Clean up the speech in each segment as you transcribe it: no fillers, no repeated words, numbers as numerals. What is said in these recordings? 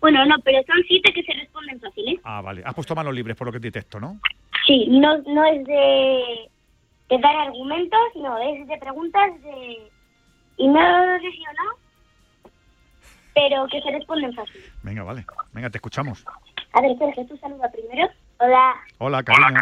Bueno, no, pero son 7 que se responden fácil, ¿eh? Ah, vale. Has puesto manos libres por lo que detecto, ¿no? Sí, no es de dar argumentos, no, es de preguntas y no sé si o no, pero que se responden fácil. Venga, vale. Venga, te escuchamos. A ver, Sergio, tú saluda primero. Hola. Hola, cariño.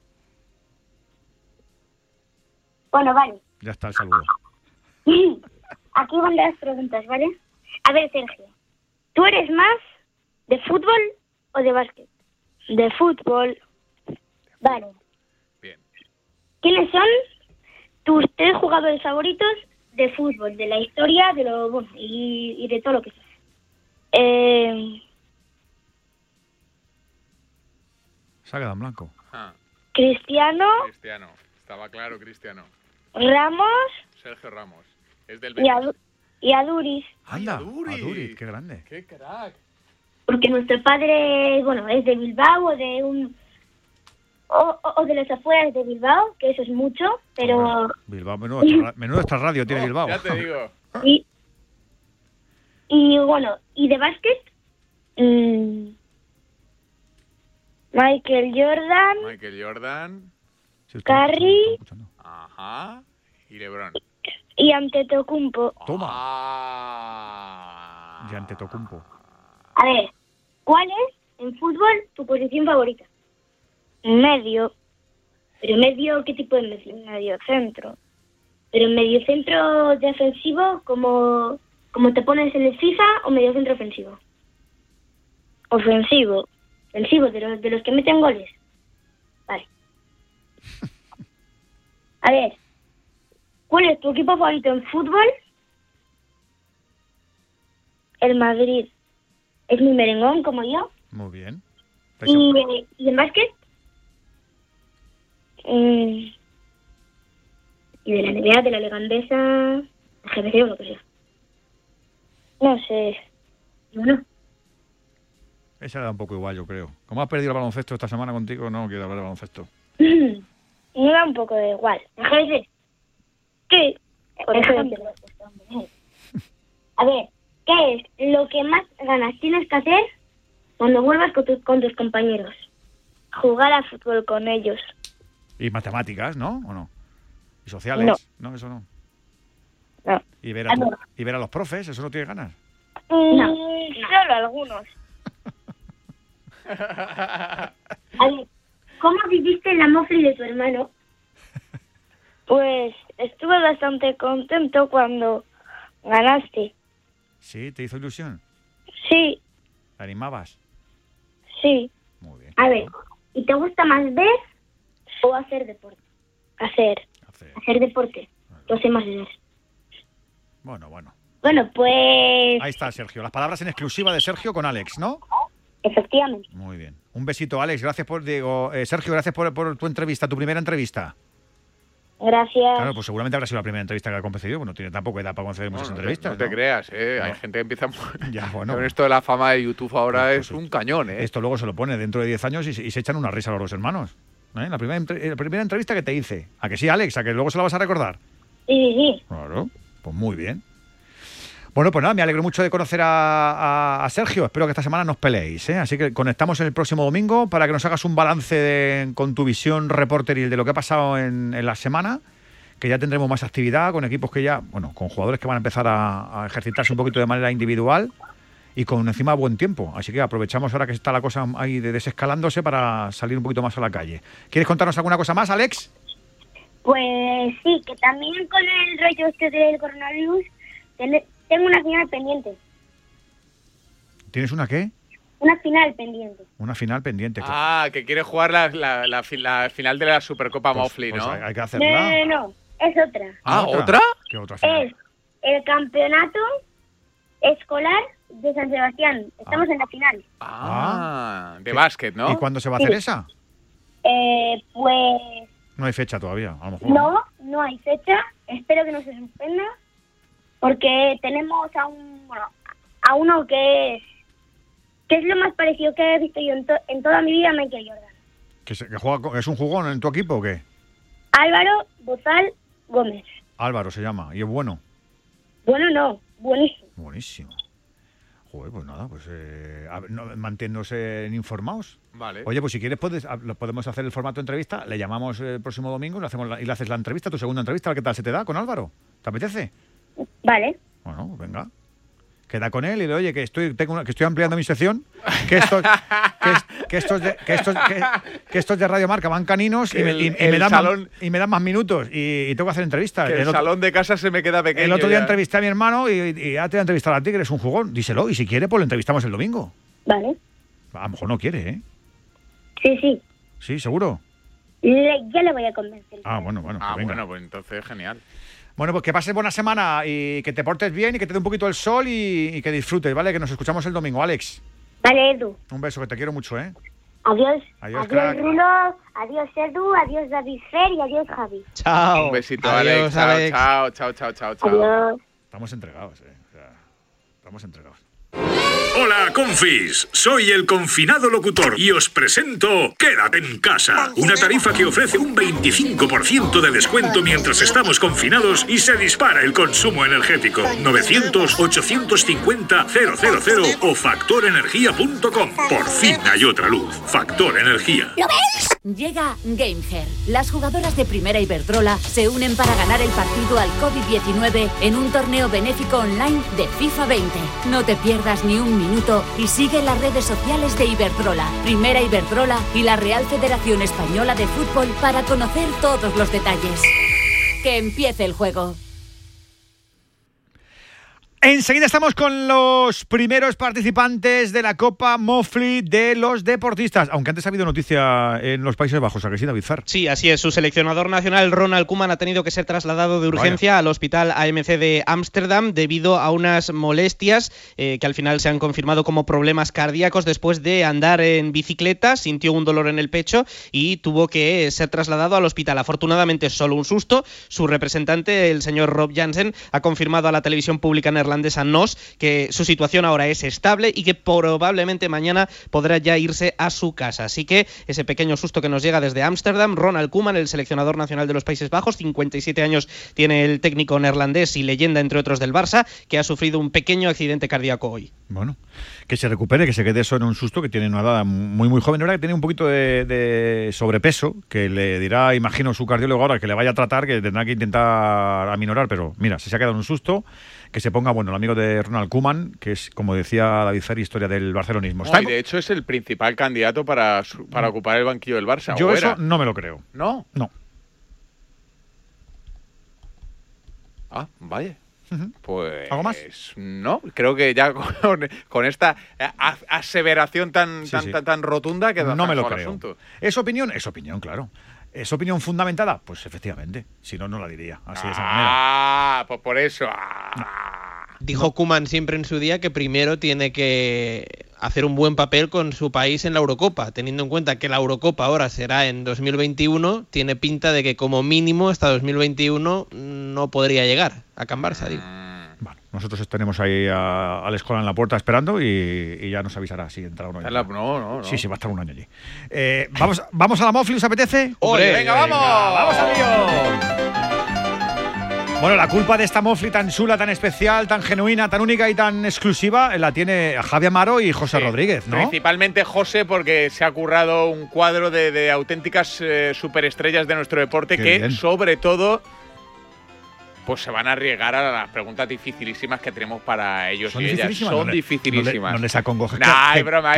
Bueno, vale. Ya está el saludo. Aquí van las preguntas, ¿vale? A ver, Sergio, ¿tú eres más de fútbol o de básquet? De fútbol. Vale. Bien. ¿Quiénes son tus 3 jugadores favoritos de fútbol, de la historia, de lo bueno y de todo lo que sea? Se ha quedado en blanco. Ah, Cristiano, Cristiano. Estaba claro, Cristiano. Ramos Sergio Ramos. Es del y, Betis. y Aduriz. Anda, Aduriz. Aduriz, qué grande. ¡Qué crack! Porque nuestro padre, bueno, es de Bilbao o de un... O de las afueras de Bilbao, que eso es mucho, pero... Hombre, Bilbao, menudo esta radio tiene Bilbao. Ya te digo. Y bueno, y de básquet, Michael Jordan, Michael Jordan. Sí, Curry. escuchando. Ajá. Y LeBron. y Antetokounmpo. Toma. Ah. Y Antetokounmpo. A ver, ¿cuál es en fútbol tu posición favorita? Medio. ¿Pero medio qué tipo de medio? Medio centro. ¿Pero medio centro defensivo como te pones en el FIFA o medio centro ofensivo? Ofensivo. Ofensivo, de los que meten goles. Vale. A ver, ¿cuál es tu equipo favorito en fútbol? El Madrid. Es mi merengón, como yo. Muy bien. ¿Y en básquet? Y de la NBA, de la Legandesa, el GBC o lo que sea. No sé. Bueno. Esa da un poco igual, yo creo. Como has perdido el baloncesto esta semana contigo, no quiero hablar de baloncesto. Me da un poco de igual. ¿El GBC? ¿Qué? Por ejemplo. A ver, ¿qué es lo que más ganas tienes que hacer cuando vuelvas con tus compañeros? Jugar a fútbol con ellos. Y matemáticas, ¿no? ¿O no? Y sociales. No, eso no. No. Y ver a los profes, eso no tiene ganas. No. Solo algunos. A ver, ¿cómo viviste la mofle de tu hermano? Pues estuve bastante contento cuando ganaste. ¿Sí? ¿Te hizo ilusión? Sí, ¿Te animabas? sí. Muy bien. A ver, ¿y te gusta más ver o hacer deporte? Hacer deporte. Yo sé más de ver. Bueno. Bueno, pues... Ahí está, Sergio. Las palabras en exclusiva de Sergio con Alex, ¿no? Efectivamente. Muy bien. Un besito, Alex. Gracias Sergio, gracias por tu entrevista, tu primera entrevista. Gracias. Claro, pues seguramente habrá sido la primera entrevista que ha concedido. Bueno, tiene tampoco edad para conceder muchas entrevistas. No te creas, ¿eh? Hay No. gente que empieza... Ya, bueno. Con esto de la fama de YouTube ahora Pues es un cañón, ¿eh? Esto luego se lo pone dentro de 10 años y se echan una risa los dos hermanos. La primera entrevista que te hice. ¿A que sí, Alex? ¿A que luego se la vas a recordar? Sí. Claro, pues muy bien. Bueno, pues nada, me alegro mucho de conocer a Sergio. Espero que esta semana nos peleéis, ¿eh? Así que conectamos el próximo domingo para que nos hagas un balance con tu visión reporteril de lo que ha pasado en la semana, que ya tendremos más actividad con equipos que ya, bueno, con jugadores que van a empezar a ejercitarse un poquito de manera individual y con encima buen tiempo. Así que aprovechamos ahora que está la cosa ahí desescalándose para salir un poquito más a la calle. ¿Quieres contarnos alguna cosa más, Alex? Pues sí, que también con el rollo este del coronavirus tengo una final pendiente. ¿Tienes una qué? Una final pendiente. Una final pendiente. Ah, que quiere jugar la final de la Supercopa Mofli, ¿no? Pues hay que hacerla. No, es otra. Ah, ¿otra? ¿Qué otra final? Es el campeonato escolar de San Sebastián. Estamos en la final. De básquet, ¿no? ¿Y cuándo se va a hacer esa? Pues... No hay fecha todavía, a lo mejor. No hay fecha. Espero que no se suspenda. Porque tenemos a uno que es lo más parecido que he visto yo en toda mi vida a Michael Jordan. ¿Que juega, es un jugón en tu equipo o qué? Álvaro Bozal Gómez. Álvaro se llama, y es bueno. Bueno, no, buenísimo. Buenísimo. Joder, pues nada, pues manténnos informados. Vale. Oye, pues si quieres podemos hacer el formato de entrevista, le llamamos el próximo domingo y le haces la entrevista, tu segunda entrevista, ¿qué tal se te da con Álvaro? ¿Te apetece? Vale. Bueno, venga. Queda con él y le oye que estoy ampliando mi sección, que estos de Radio Marca van caninos y me dan más minutos y tengo que hacer entrevistas. Que el salón de casa se me queda pequeño. El otro día entrevisté a mi hermano y ya te voy a entrevistar a ti, que eres un jugón. Díselo, y si quiere, pues lo entrevistamos el domingo. Vale. A lo mejor no quiere, ¿eh? Sí. ¿Sí, seguro? Ya le voy a convencer. Bueno. Pues entonces genial. Bueno, pues que pases buena semana y que te portes bien y que te dé un poquito el sol y que disfrutes, ¿vale? Que nos escuchamos el domingo, Alex. Vale, Edu. Un beso, que te quiero mucho, ¿eh? Adiós. Adiós, Adiós, Rulo. Adiós, Edu. Adiós, David Fer y adiós, Javi. Chao. Un besito, Adiós, Alex. Alex. Chao. Adiós. Estamos entregados, ¿eh? O sea, estamos entregados. Hola, confis. Soy el confinado locutor y os presento Quédate en casa. Una tarifa que ofrece un 25% de descuento mientras estamos confinados y se dispara el consumo energético. 900-850-000 o factorenergia.com. Por fin hay otra luz. Factor Energía. ¿Lo ves? Llega GameHer. Las jugadoras de Primera Iberdrola se unen para ganar el partido al COVID-19 en un torneo benéfico online de FIFA 20. No te pierdas ni un minuto y sigue las redes sociales de Iberdrola, Primera Iberdrola y la Real Federación Española de Fútbol para conocer todos los detalles. Que empiece el juego. Enseguida estamos con los primeros participantes de la Copa Mofli de los deportistas. Aunque antes ha habido noticia en los Países Bajos, ¿a que sí, David Fer? Sí, así es. Su seleccionador nacional, Ronald Koeman, ha tenido que ser trasladado de urgencia al hospital AMC de Ámsterdam debido a unas molestias que al final se han confirmado como problemas cardíacos después de andar en bicicleta. Sintió un dolor en el pecho y tuvo que ser trasladado al hospital. Afortunadamente, solo un susto. Su representante, el señor Rob Jansen, ha confirmado a la televisión pública neerlandesa NOS que su situación ahora es estable y que probablemente mañana podrá ya irse a su casa. Así que ese pequeño susto que nos llega desde Ámsterdam. Ronald Koeman, el seleccionador nacional de los Países Bajos, 57 años tiene el técnico neerlandés y leyenda entre otros del Barça, que ha sufrido un pequeño accidente cardíaco hoy. Bueno, que se recupere, que se quede eso en un susto, que tiene una edad muy muy joven. Ahora que tiene un poquito de sobrepeso, que le dirá, imagino, su cardiólogo ahora que le vaya a tratar, que tendrá que intentar aminorar, pero mira, si se ha quedado en un susto, que se ponga, bueno, el amigo de Ronald Koeman, que es, como decía David Fer, historia del barcelonismo. No, y de hecho es el principal candidato para ocupar el banquillo del Barça. Yo eso no me lo creo. ¿No? No. Ah, vaya. Pues ¿algo más? No, creo que ya con esta aseveración tan rotunda queda no me lo creo. Asunto. ¿Es opinión? Es opinión, claro. ¿Es opinión fundamentada? Pues efectivamente. Si no, no la diría. Así de esa manera. Pues por eso. Dijo Koeman siempre en su día que primero tiene que hacer un buen papel con su país en la Eurocopa. Teniendo en cuenta que la Eurocopa ahora será en 2021, tiene pinta de que como mínimo hasta 2021 no podría llegar a Can Barça, digo. Bueno, nosotros tenemos ahí a la escuela en la puerta esperando y ya nos avisará si entra uno. No. Sí, va a estar un año allí. Vamos a la Mofli, ¿os apetece? ¡Oye, venga, vamos! ¡Vamos al lío! Bueno, la culpa de esta Mofli tan chula, tan especial, tan genuina, tan única y tan exclusiva la tiene Javi Amaro y José Rodríguez, ¿no? Principalmente José, porque se ha currado un cuadro de auténticas superestrellas de nuestro deporte. Qué que bien. Sobre todo pues se van a arriesgar a las preguntas dificilísimas que tenemos para ellos y ellas. Son dificilísimas. No les acongojes. Es broma.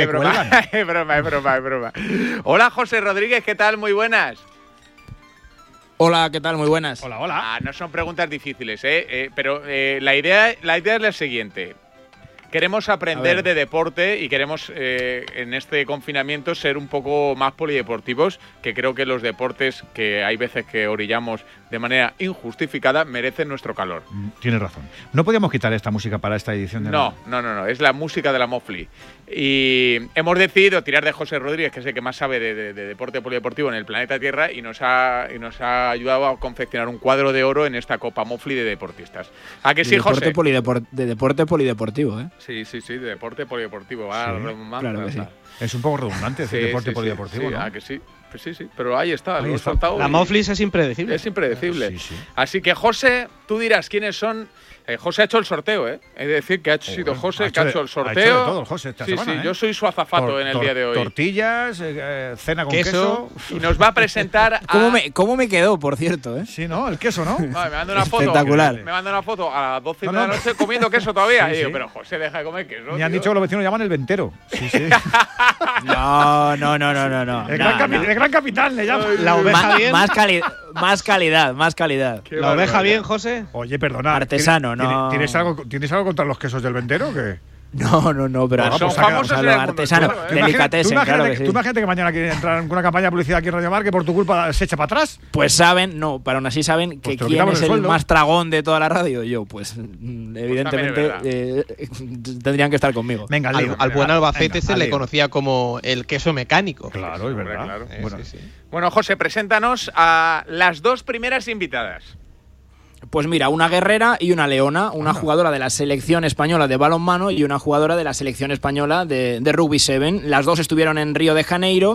Hola, José Rodríguez, ¿qué tal? Muy buenas. Hola, ¿qué tal? Muy buenas. Hola. No son preguntas difíciles, pero la idea es la siguiente. Queremos aprender de deporte y queremos en este confinamiento ser un poco más polideportivos, que creo que los deportes que hay veces que orillamos de manera injustificada merecen nuestro calor. Tienes razón. No podíamos quitar esta música para esta edición de No, es la música de la Mofli. Y hemos decidido tirar de José Rodríguez, que es el que más sabe de deporte polideportivo en el planeta Tierra, y nos ha ayudado a confeccionar un cuadro de oro en esta Copa Mofli de deportistas. ¿A que sí, José? De deporte polideportivo, ¿eh? Sí, de deporte polideportivo. Claro que sí. Es un poco redundante decir deporte polideportivo, ¿no? Que sí. Pues sí, pero ahí está. Ahí Lo he está. soltado La y Moflis es impredecible. es impredecible. Sí. Así que, José, tú dirás quiénes son. José ha hecho el sorteo, ¿eh? Es decir, que ha sido José que ha hecho el sorteo. Ha hecho de todo el José esta sí, semana, sí, ¿eh? yo soy su azafato en el día de hoy. Tortillas, cena con queso. Y nos va a presentar a... ¿Cómo me quedó, por cierto? Sí, ¿no? El queso, ¿no? Vale, me manda una foto. Espectacular. Me manda una foto a las 12 de No, la noche comiendo queso todavía. Sí, y digo, sí. pero José, deja de comer queso. Me han tío. dicho que los vecinos llaman el ventero. Sí. No. El gran capitán le llaman. La oveja bien. Más calidad. Qué ¿La oveja barbaridad. bien, José? Oye, perdona. Artesano, no. ¿Tienes algo contra los quesos del ventero o qué? No, pero Bueno, Son pues ha quedado- famosos en lo el mundo artesano. entero, ¿eh? Delicatessen, claro que sí. Tú imagínate que mañana quieren entrar en una campaña de publicidad aquí en Radio Mar que por tu culpa se echa para atrás. Pues saben, pero aún así saben Pues que te lo quién quitamos es el el sueldo. más tragón de toda la radio. Yo, pues también evidentemente tendrían que estar conmigo. Venga, lío. Al buen Albacete Venga, se le lío. conocía como el queso mecánico. Claro, es verdad. Claro. Bueno, Bueno, José, preséntanos a las dos primeras invitadas. Pues mira, una guerrera y una leona, una jugadora de la selección española de balonmano y una jugadora de la selección española de rugby 7. Las dos estuvieron en Río de Janeiro.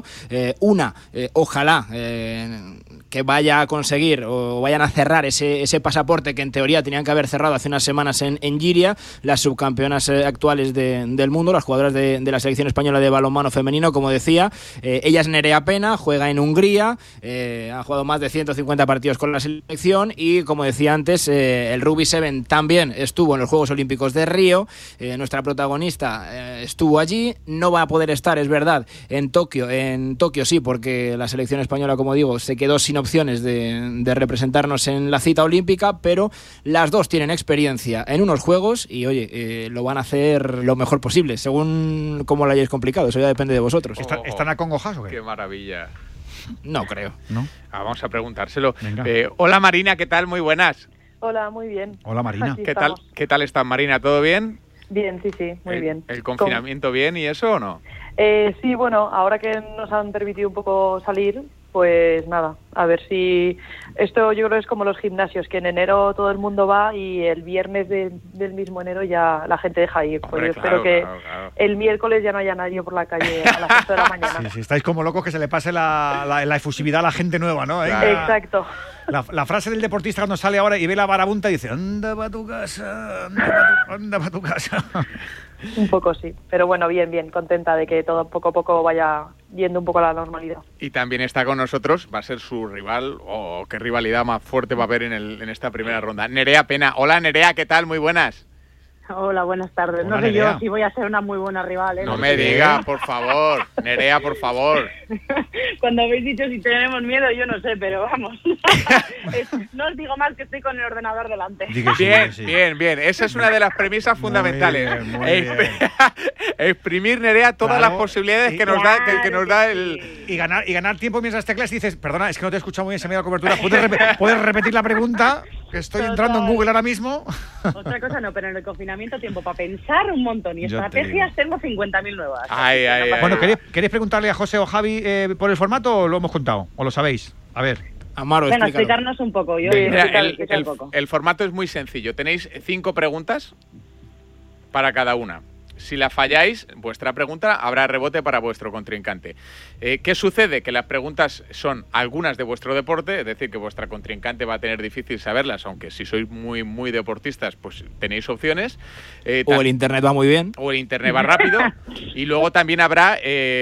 Ojalá que vaya a conseguir o vayan a cerrar ese pasaporte que en teoría tenían que haber cerrado hace unas semanas en Giria, las subcampeonas actuales del mundo, las jugadoras de la selección española de balonmano femenino, como decía. Ella es Nerea Pena, juega en Hungría, ha jugado más de 150 partidos con la selección y, como decía antes, el Rugby 7 también estuvo en los Juegos Olímpicos de Río. Nuestra protagonista estuvo allí, no va a poder estar, es verdad, en Tokio sí, porque la selección española, como digo, se quedó sin opciones de representarnos en la cita olímpica, pero las dos tienen experiencia en unos Juegos y, oye, lo van a hacer lo mejor posible, según cómo lo hayáis complicado, eso ya depende de vosotros. ¿Están acongojados o qué? Qué maravilla. No creo. ¿No? Vamos a preguntárselo. Venga. Hola, Marina, ¿qué tal? Muy buenas. Hola, muy bien. Hola, Marina. Aquí ¿Qué tal? estamos. ¿Qué tal estás, Marina? ¿Todo bien? Bien, sí, muy bien. ¿El confinamiento bien y eso o no? Sí, bueno, ahora que nos han permitido un poco salir, pues nada, a ver si... Esto yo creo que es como los gimnasios, que en enero todo el mundo va y el viernes del mismo enero ya la gente deja ir. Pues Hombre, yo claro, espero que claro. el miércoles ya no haya nadie por la calle a las 8 de la mañana. Sí, estáis como locos que se le pase la efusividad a la gente nueva, ¿no? Claro. Exacto. La frase del deportista cuando sale ahora y ve la marabunta y dice: anda pa' tu casa, anda pa' tu casa. Un poco sí, pero bueno, bien, contenta de que todo poco a poco vaya yendo un poco a la normalidad. Y también está con nosotros, va a ser su rival, o qué rivalidad más fuerte va a haber en esta primera ronda. Nerea Pena. Hola, Nerea, ¿qué tal? Muy buenas. Hola, buenas tardes. Hola, No sé Nerea. yo si voy a ser una muy buena rival, ¿eh? No me digas, por favor. Nerea, por favor. Cuando habéis dicho si tenemos miedo, yo no sé, pero vamos. No os digo más que estoy con el ordenador delante. Bien. Esa es una de las premisas fundamentales. Muy bien. Exprimir, Nerea, todas Claro. las posibilidades que nos da el... Y ganar tiempo mientras teclas y dices: perdona, es que no te he escuchado muy bien, se me ha ido la cobertura. ¿Puedes repetir la pregunta? Que estoy entrando en Google ahora mismo. Otra cosa no, pero en el confinamiento tiempo para pensar un montón. Y Yo te estrategias tengo 50.000 nuevas. Ay, Así que no pasa Bueno, nada. ¿queréis preguntarle a José o Javi por el formato o lo hemos contado? ¿O lo sabéis? A ver. Amaro, Venga, explícalo. explicarnos un poco. Yo Venga. Mira, explicar un poco. el formato es muy sencillo. Tenéis 5 preguntas para cada una. Si la falláis, vuestra pregunta habrá rebote para vuestro contrincante. ¿Qué sucede? Que las preguntas son algunas de vuestro deporte, es decir, que vuestra contrincante va a tener difícil saberlas, aunque si sois muy deportistas, pues tenéis opciones. O el internet va muy bien. O el internet va rápido. Y luego también habrá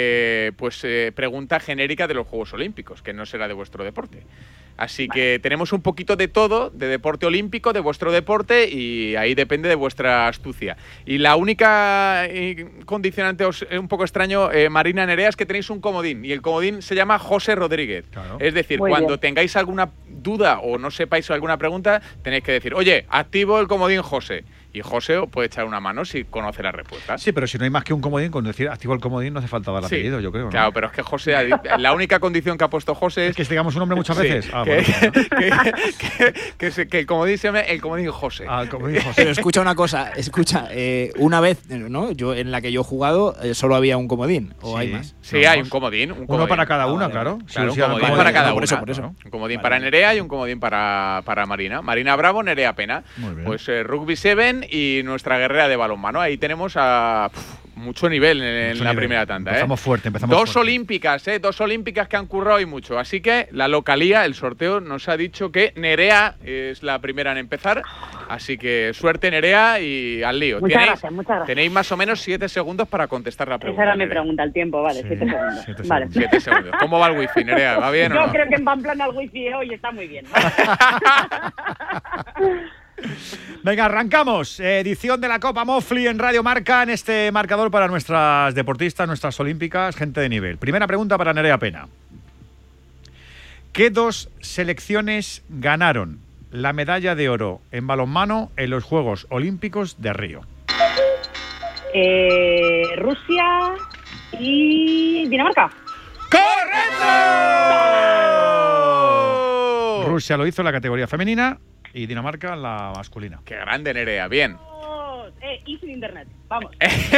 pregunta genérica de los Juegos Olímpicos, que no será de vuestro deporte. Así que tenemos un poquito de todo, de deporte olímpico, de vuestro deporte, y ahí depende de vuestra astucia. Y la única condicionante un poco extraño, Marina, Nerea, es que tenéis un comodín, y el comodín se llama José Rodríguez. Claro. Es decir, Muy cuando bien. tengáis alguna duda o no sepáis alguna pregunta, tenéis que decir: oye, activo el comodín José. Y José os puede echar una mano si conoce las respuestas. Sí, pero si no hay más que un comodín, con decir activo el comodín no hace falta dar Sí, apellido, yo creo, ¿no? Claro, pero es que José, la única condición que ha puesto José Es es que digamos un nombre muchas Sí, veces. Ah, que, bueno. que el comodín se llame el comodín José. Ah, el comodín José. Pero escucha una cosa, una vez, ¿no? En la que yo he jugado solo había un comodín, o hay más. Sí, hay un comodín. Uno para cada una, vale, claro. vale. Claro, un Sí, sí, comodín vale, para vale, cada vale, una. por eso. Un comodín Vale, para vale. Nerea y un comodín para Marina. Marina Bravo, Nerea Pena. Muy bien. Pues Rugby 7 y nuestra guerrera de balonmano. Ahí tenemos a mucho nivel en Mucho la nivel. primera tanda. Empezamos fuerte, empezamos Dos fuerte. olímpicas, dos olímpicas que han currado y mucho. Así que la localía, el sorteo, nos ha dicho que Nerea es la primera en empezar. Así que suerte, Nerea, y al lío. Muchas gracias. Tenéis más o menos 7 segundos para contestar la pregunta. Esa era mi Nerea. pregunta, el tiempo, vale, Sí, 7 segundos. 7 Vale. 7 segundos. ¿Cómo va el wifi, Nerea? ¿Va bien o Yo no? creo que en Pamplona el wifi hoy está muy bien. Venga, arrancamos. Edición de la Copa Mofli en Radio Marca, en este marcador para nuestras deportistas, nuestras olímpicas, gente de nivel. Primera pregunta para Nerea Pena. ¿Qué 2 selecciones ganaron la medalla de oro en balonmano en los Juegos Olímpicos de Río? Rusia y Dinamarca. ¡Correcto! Rusia lo hizo en la categoría femenina y Dinamarca en la masculina. ¡Qué grande, Nerea! Bien. Y sin internet. Vamos.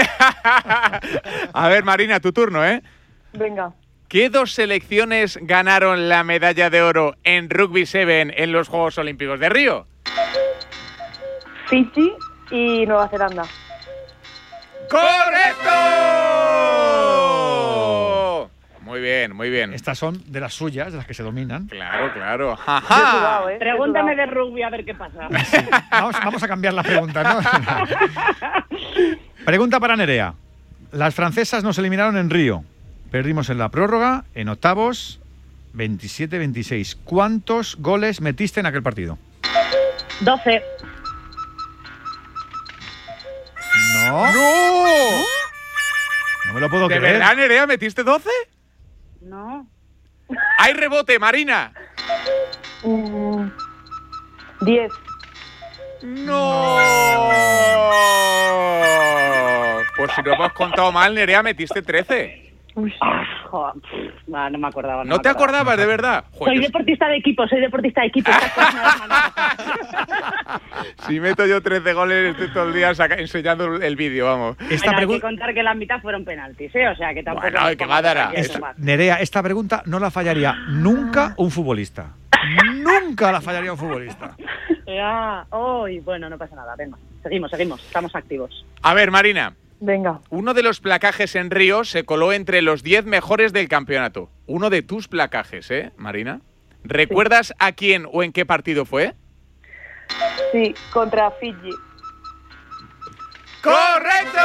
A ver, Marina, tu turno, ¿eh? Venga. ¿Qué 2 selecciones ganaron la medalla de oro en Rugby 7 en los Juegos Olímpicos de Río? Fiji y Nueva Zelanda. ¡Correcto! Muy bien, muy bien. Estas son de las suyas, de las que se dominan. Claro, claro. He ¡Ajá! sudado, Pregúntame de rugby a ver qué pasa. Vamos a cambiar la pregunta, ¿no? Pregunta para Nerea. Las francesas nos eliminaron en Río. Perdimos en la prórroga, en octavos, 27-26. ¿Cuántos goles metiste en aquel partido? 12. No. ¡No! No me lo puedo ¿De creer. verdad, Nerea, metiste 12? No. ¡Hay rebote, Marina! 10. ¡No! Pues si no hemos contado mal, Nerea, metiste 13. Joder, no me acordaba. ¿No te acordabas, de verdad? Soy Joder, deportista de equipo, Estas cosas me las manejo. si meto yo 13 goles, estoy todo el día enseñando el vídeo, vamos. Esta Hay que pregunta, contar que la mitad fueron penaltis, ¿eh? O sea, que tampoco... Bueno, nos ¿qué pongamos va a dar? aquí a Esta- sumar. Nerea, esta pregunta no la fallaría nunca un futbolista. Nunca la fallaría un futbolista. Bueno, no pasa nada, venga. Seguimos, estamos activos. A ver, Marina. Venga. Uno de los placajes en Río se coló entre los 10 mejores del campeonato. Uno de tus placajes, ¿eh, Marina? ¿Recuerdas a quién o en qué partido fue? Sí, contra Fiji. ¡Correcto!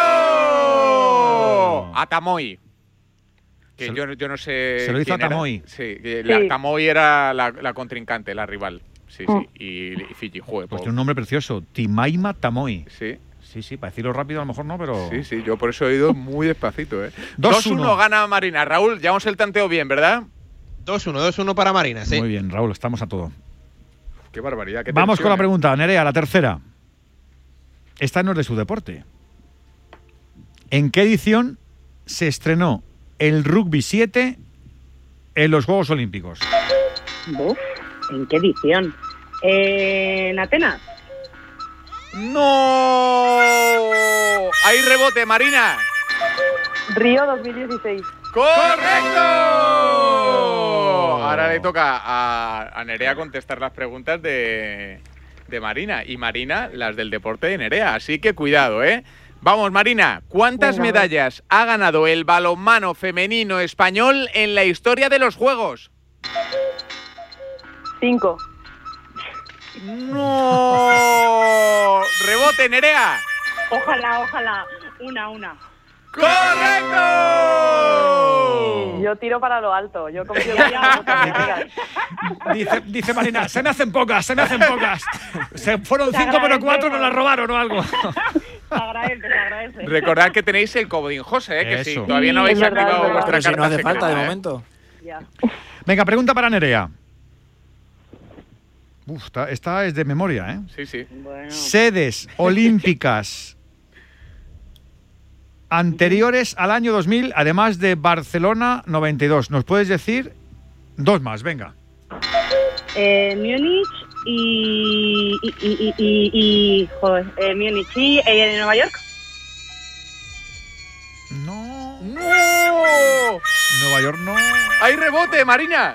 A Tamoy. Que Se- yo no sé. se lo hizo quién a era. Tamoy. Sí, que Sí. Tamoy era la contrincante, la rival. Sí, sí. Y Fiji, joder. Pues tiene un nombre precioso. Timaima Tamoy. Sí, Sí, para decirlo rápido a lo mejor no, pero... sí, yo por eso he ido muy despacito, ¿eh? 2-1. 2-1 gana Marina. Raúl, llevamos el tanteo bien, ¿verdad? 2-1 para Marina, sí. Muy bien, Raúl, estamos a todo. Qué barbaridad. Qué Vamos con la tensión, ¿eh? pregunta, Nerea, la tercera. Esta no es de su deporte. ¿En qué edición se estrenó el Rugby 7 en los Juegos Olímpicos? Uf, ¿en qué edición? ¿En Atenas? ¡No! ¡Hay rebote, Marina! Río 2016. ¡Correcto! Ahora le toca a Nerea contestar las preguntas de Marina. Y Marina, las del deporte de Nerea. Así que cuidado, ¿eh? Vamos, Marina. ¿Cuántas Venga, medallas ha ganado el balonmano femenino español en la historia de los Juegos? 5. ¡No! ¡Rebote, Nerea! Ojalá. Una. ¡Correcto! Yo tiro para lo alto. Yo confío en las amigas. Dice Marina, se me hacen pocas. Se fueron 5, pero 4 nos las robaron o algo. Se agradece. Recordad que tenéis el comodín José, que si Eso. todavía no habéis Es verdad, activado es verdad. vuestra Pero si carta no hace secreta, falta de ¿eh? momento. Ya. Venga, pregunta para Nerea. Esta es de memoria, ¿eh? Sí, sí. Bueno. Sedes olímpicas anteriores al año 2000, además de Barcelona 92. ¿Nos puedes decir 2 más? Venga. Múnich Múnich y Nueva York. No. ¡No! Nueva York no. ¡Hay rebote, Marina!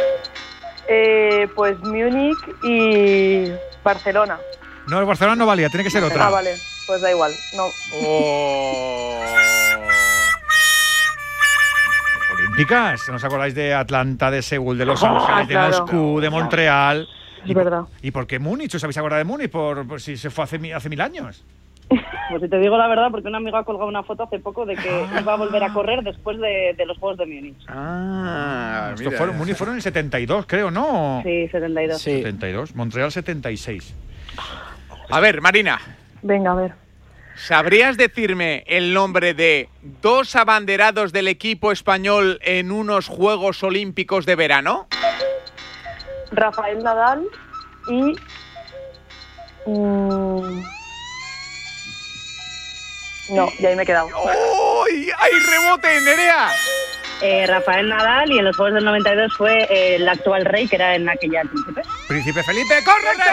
Pues Múnich y Barcelona. No, el Barcelona no valía, tiene que ser otra. Ah, vale. Pues da igual. No. ¡Oh! olímpicas. ¿No os acordáis de Atlanta, de Seúl, de Los Ángeles, de Moscú, de Montreal? Es verdad. ¿Y por qué Múnich? ¿Os habéis acordado de Múnich? Por si se fue hace 1000 años. Pues si te digo la verdad, porque un amigo ha colgado una foto hace poco de que iba a volver a correr después de los Juegos de Múnich. Múnich fueron en el 72, creo, ¿no? Sí, 72. Sí. 72. Montreal 76. A ver, Marina. Venga, a ver. ¿Sabrías decirme el nombre de 2 abanderados del equipo español en unos Juegos Olímpicos de verano? Rafael Nadal y... No, y ahí me he quedado. ¡Uy! ¡Hay rebote, Nerea! Rafael Nadal, y en los Juegos del 92 fue el actual rey, que era en aquella príncipe. Príncipe Felipe, ¡correcto!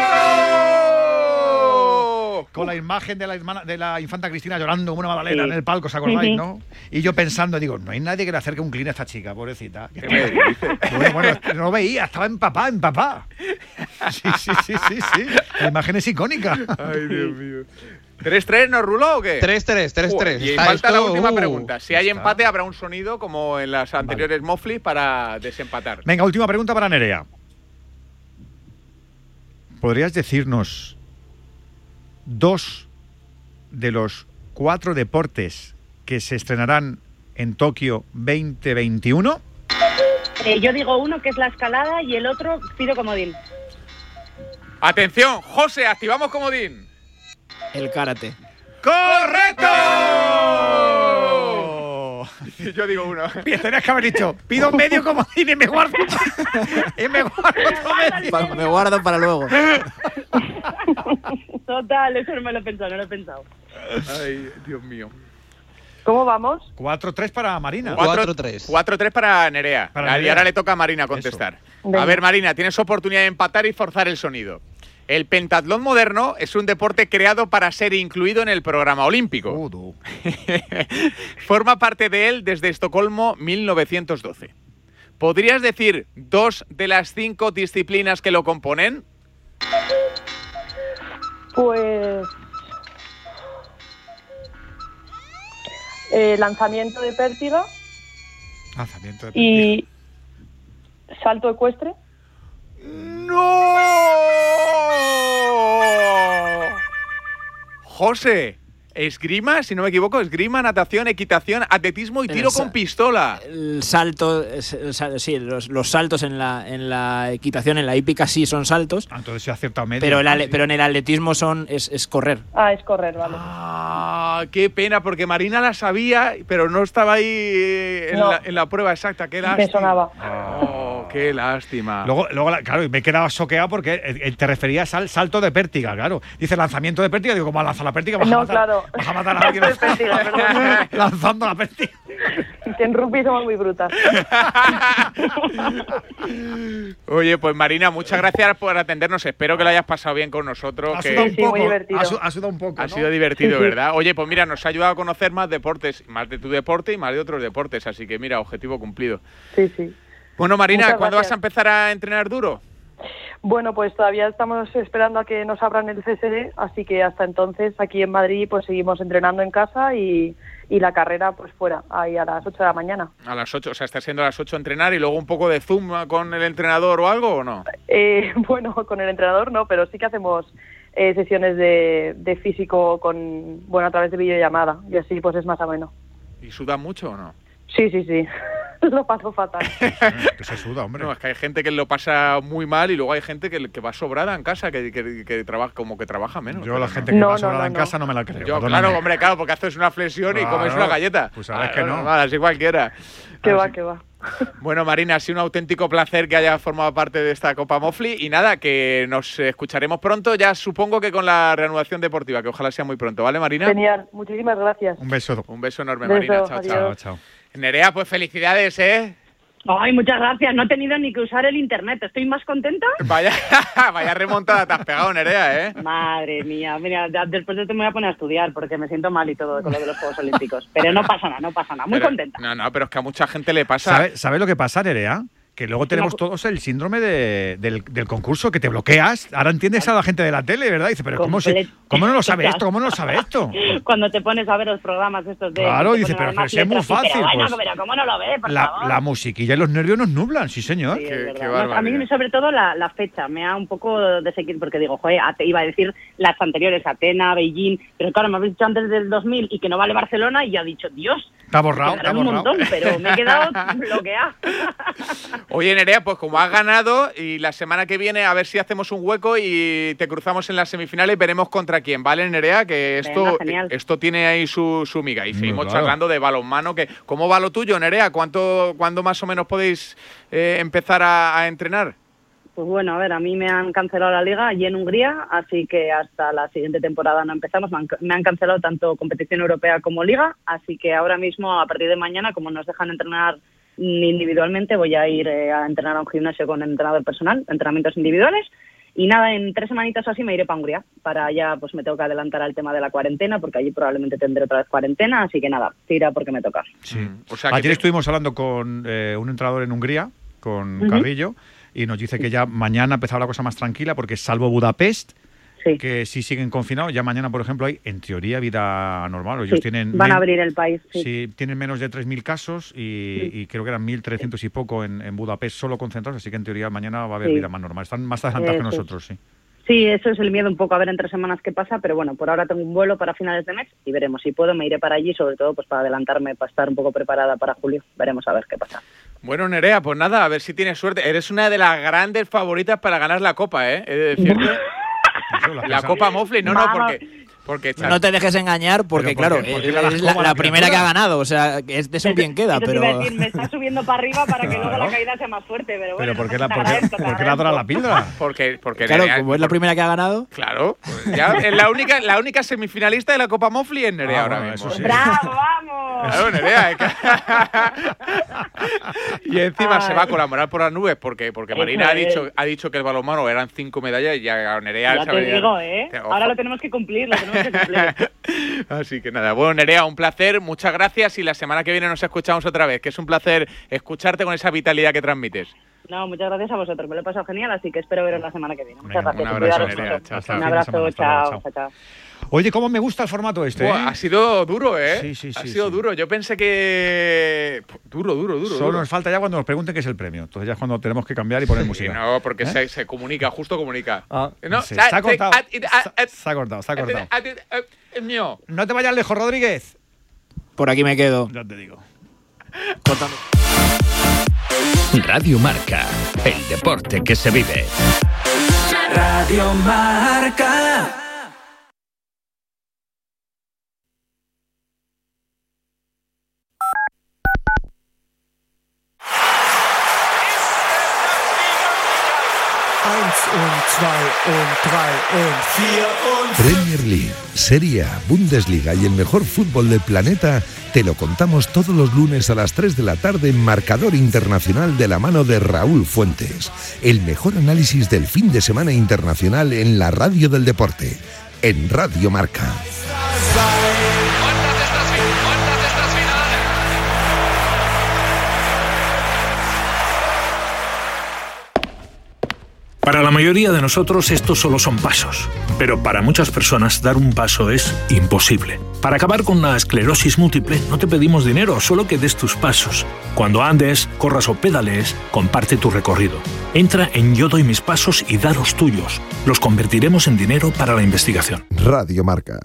Con la imagen de la infanta Cristina llorando como una magdalena en el palco, ¿os acordáis, no? Y yo pensando, digo, no hay nadie que le acerque un clean a esta chica, pobrecita. Bueno, no lo veía, estaba empapá. Sí. La imagen es icónica. Ay, Dios mío. ¿3-3 nos ruló o qué? 3-3. Y falta la última pregunta. Si hay empate, habrá un sonido como en las anteriores Mofli para desempatar. Venga, última pregunta para Nerea. ¿Podrías decirnos 2 de los 4 deportes que se estrenarán en Tokio 2021? Yo digo uno, que es la escalada, y el otro pido comodín. Atención, José, activamos comodín. El karate. ¡Correcto! Yo digo uno. Tenías que haber dicho, pido medio comodín y me guardo. Otro medio. Me guardo para luego. Total, eso no me lo he pensado, no lo he pensado. Ay, Dios mío. ¿Cómo vamos? 4-3 para Marina. 4-3. 4-3 para Nerea. Para Y Nerea. ahora le toca a Marina contestar. Venga. A ver, Marina, tienes oportunidad de empatar y forzar el sonido. El pentatlón moderno es un deporte creado para ser incluido en el programa olímpico. Forma parte de él desde Estocolmo 1912. ¿Podrías decir 2 de las 5 disciplinas que lo componen? Pues... lanzamiento de pértiga Lanzamiento de y salto ecuestre. ¡No! José, esgrima, si no me equivoco, esgrima, natación, equitación, atletismo y tiro con pistola. El salto, sí, los saltos en la equitación, en la hípica sí son saltos. Entonces se ha acertado medio. Pero en el atletismo es correr. Ah, es correr, vale. Ah, qué pena, porque Marina la sabía, pero no estaba ahí en la prueba exacta. Qué lástima. Me sonaba. Oh, qué lástima. Luego, claro, me he quedado choqueado porque te referías al salto de pértiga, claro. Dice lanzamiento de pértiga, digo, ¿cómo lanza la pértiga? Vas a matar a alguien lanzando la pértiga. Que en rugby somos muy brutas. Oye, pues Marina, muchas gracias por atendernos. Espero que lo hayas pasado bien con nosotros. Ha sudado un poco. muy divertido. Ha sudado un poco, Ha ¿no? sido divertido, ¿verdad? Oye, pues mira, nos ha ayudado a conocer más deportes, más de tu deporte y más de otros deportes. Así que mira, objetivo cumplido. Sí. Bueno, Marina, Muchas ¿cuándo vas gracias. a empezar a entrenar duro? Bueno, pues todavía estamos esperando a que nos abran el CSD, así que hasta entonces aquí en Madrid pues seguimos entrenando en casa y la carrera pues fuera, ahí a las 8 de la mañana. A las 8, o sea, estás siendo a las 8 a entrenar y luego un poco de Zoom con el entrenador o algo, ¿o no? Bueno, con el entrenador no, pero sí que hacemos sesiones de físico a través de videollamada y así pues es más ameno. ¿Y sudas mucho o no? Sí. Lo paso fatal. Que se suda, hombre. No, es que hay gente que lo pasa muy mal y luego hay gente que va sobrada en casa, que trabaja como que trabaja menos. Yo pero la no. gente que va sobrada en casa no me la creo. Yo, perdóname. claro, hombre, claro, porque haces una flexión y comes una galleta. Pues sabes que no. Normal, así cualquiera. Que Así- va. Bueno, Marina, ha sido un auténtico placer que hayas formado parte de esta Copa Mofli y nada, que nos escucharemos pronto, ya supongo que con la reanudación deportiva, que ojalá sea muy pronto, ¿vale, Marina? Genial, muchísimas gracias. Un beso. Un beso enorme, Beso, Marina. Chao, adiós. Chao. Nerea, pues felicidades, ¿eh? Ay, muchas gracias. No he tenido ni que usar el internet. Estoy más contenta. Vaya remontada te has pegado, Nerea, ¿eh? Madre mía. Mira, después de esto me voy a poner a estudiar porque me siento mal y todo con lo de los Juegos Olímpicos. Pero no pasa nada. Muy contenta. No, pero es que a mucha gente le pasa. ¿Sabes lo que pasa, Nerea? que luego tenemos todos el síndrome del concurso, que te bloqueas. Ahora entiendes a la gente de la tele, ¿verdad? Dice, pero ¿cómo no lo sabe esto? ¿Cómo no lo sabe esto? Cuando te pones a ver los programas estos de... Claro, dice, pero es muy fácil. Pero bueno, pues, pero ¿cómo no lo ves, por favor? La musiquilla y los nervios nos nublan, sí, señor. Sí, Qué a mí, sobre todo, la fecha me ha un poco desequilibrado, porque digo, joder, iba a decir las anteriores, Atenas, Beijing, pero claro, me habéis dicho antes del 2000 y que no vale Barcelona, y ya he dicho, Dios... Está borrado, un montón, pero me he quedado bloqueada. Oye, Nerea, pues como has ganado, y la semana que viene a ver si hacemos un hueco y te cruzamos en las semifinales, veremos contra quién, ¿vale, Nerea? Que esto tiene ahí su miga. Y seguimos charlando de balonmano. ¿Cómo va lo tuyo, Nerea? ¿Cuándo más o menos podéis empezar a entrenar? Pues bueno, a ver, a mí me han cancelado la liga allí en Hungría, así que hasta la siguiente temporada no empezamos. Me han cancelado tanto competición europea como liga, así que ahora mismo, a partir de mañana, como nos dejan entrenar individualmente, voy a ir a entrenar a un gimnasio con entrenador personal, entrenamientos individuales, y nada, en 3 semanitas o así me iré para Hungría. Para allá pues me tengo que adelantar al tema de la cuarentena, porque allí probablemente tendré otra vez cuarentena, así que nada, tira porque me toca. Sí. O sea, ayer estuvimos hablando con un entrenador en Hungría, con Carrillo, y nos dice que ya mañana empezaba la cosa más tranquila, porque salvo Budapest, que sí siguen confinados, ya mañana, por ejemplo, hay en teoría vida normal. Ellos van a abrir el país. Sí, tienen menos de 3.000 casos y creo que eran 1.300 y poco en Budapest solo concentrados, así que en teoría mañana va a haber vida más normal. Están más adelantados que nosotros, sí. Sí, eso es el miedo un poco, a ver en 3 semanas qué pasa, pero bueno, por ahora tengo un vuelo para finales de mes y veremos si puedo, me iré para allí, sobre todo pues para adelantarme, para estar un poco preparada para julio. Veremos a ver qué pasa. Bueno, Nerea, pues nada, a ver si tienes suerte. Eres una de las grandes favoritas para ganar la Copa, ¿eh? He de decirte. La Copa Mofle, no, porque no te dejes engañar, porque claro, es la primera que ha ganado, o sea, de eso bien queda, pero... me está subiendo para arriba para que luego la caída sea más fuerte, pero bueno. Pero ¿por qué la dora la píldora? Porque claro, Nerea, como es la primera que ha ganado... Claro, pues ya es la única semifinalista de la Copa Mofle es Nerea ahora mismo. Sí. ¡Bravo, vamos! Claro, Nerea. Y encima se va a colaborar por las nubes, porque Marina ha dicho que el balonmano eran 5 medallas y ya Nerea... Ya te digo, ahora lo tenemos que cumplir, Así que nada, bueno, Nerea, un placer, muchas gracias y la semana que viene nos escuchamos otra vez, que es un placer escucharte con esa vitalidad que transmites. No, muchas gracias a vosotros, me lo he pasado genial, así que espero veros la semana que viene. Muchas gracias. Un abrazo, Nerea. Un abrazo, chao. Oye, ¿cómo me gusta el formato este? Ha sido duro, ¿eh? Sí, ha sido duro. Yo pensé que... Duro. Solo nos falta ya cuando nos pregunten qué es el premio. Entonces ya es cuando tenemos que cambiar y poner música. No, porque se comunica, justo comunica. No, se ha cortado. Se ha cortado. Mío. No te vayas lejos, Rodríguez. Por aquí me quedo. Ya te digo. Cortando. Radio Marca, el deporte que se vive. Radio Marca. Premier League, Serie A, Bundesliga y el mejor fútbol del planeta te lo contamos todos los lunes a las 3 de la tarde en Marcador Internacional de la mano de Raúl Fuentes. El mejor análisis del fin de semana internacional en la radio del deporte, en Radio Marca. Para la mayoría de nosotros estos solo son pasos, pero para muchas personas dar un paso es imposible. Para acabar con la esclerosis múltiple no te pedimos dinero, solo que des tus pasos. Cuando andes, corras o pedalees, comparte tu recorrido. Entra en Yo Doy Mis Pasos y da los tuyos. Los convertiremos en dinero para la investigación. Radio Marca.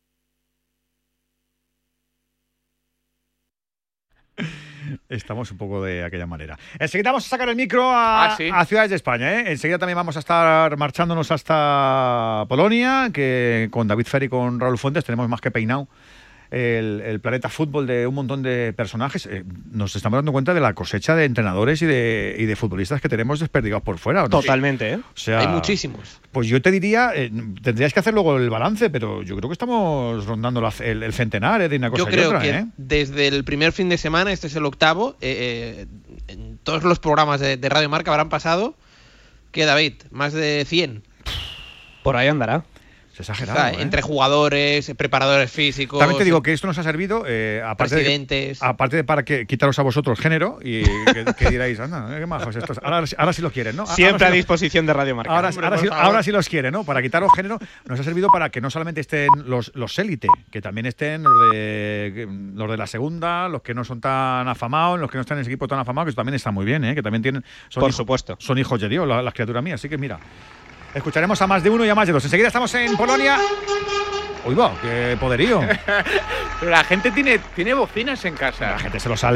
Estamos un poco de aquella manera. Enseguida vamos a sacar el micro a ciudades de España, ¿eh? Enseguida también vamos a estar marchándonos hasta Polonia, que con David Fer y con Raúl Fuentes tenemos más que peinado el planeta fútbol de un montón de personajes. Nos estamos dando cuenta de la cosecha de entrenadores y de futbolistas que tenemos desperdigados por fuera, ¿no? Totalmente, ¿eh? O sea, hay muchísimos. Pues yo te diría, tendrías que hacer luego el balance, pero yo creo que estamos rondando el centenar de una cosa y otra. Yo creo que desde el primer fin de semana, este es el 8º, en todos los programas de Radio Marca habrán pasado, ¿qué, David? ¿Más de 100? Por ahí andará. Es exagerado. Entre jugadores, preparadores físicos. También te digo que esto nos ha servido, presidentes. Aparte de para quitaros a vosotros género y que diráis, anda, qué majos estos. Ahora sí lo quieren, ¿no? Siempre a disposición de Radio Marca. Ahora sí los quieren, ¿no? Para quitaros género nos ha servido para que no solamente estén los élite, que también estén los de la segunda, los que no son tan afamados, los que no están en ese equipo tan afamados, que eso también está muy bien, ¿eh? Que también tienen. Por supuesto. Son hijos de Dios, las criaturas mías. Así que mira. Escucharemos a más de uno y a más de dos. Enseguida estamos en Polonia. Uy, va, qué poderío. Pero la gente tiene bocinas en casa. La gente se lo sale.